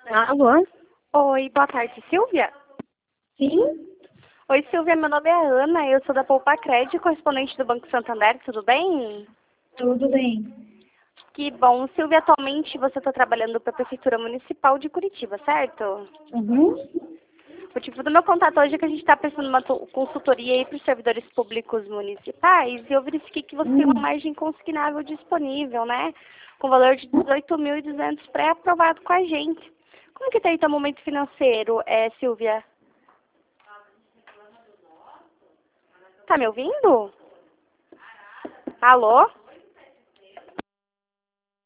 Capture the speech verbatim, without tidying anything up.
Alô? Oi, boa tarde, Silvia. Sim? Oi, Silvia, meu nome é Ana, eu sou da Poupa Crédito, correspondente do Banco Santander, tudo bem? Tudo bem. Que bom. Silvia, atualmente você está trabalhando para a Prefeitura Municipal de Curitiba, certo? Uhum. O motivo do meu contato hoje é que a gente está prestando uma to- consultoria aí para os servidores públicos municipais e eu verifiquei que você tem uma Hum. margem consignável disponível, né? Com valor de dezoito mil e duzentos pré-aprovado com a gente. Como que está aí seu momento financeiro, é, Silvia? Tá me ouvindo? Alô?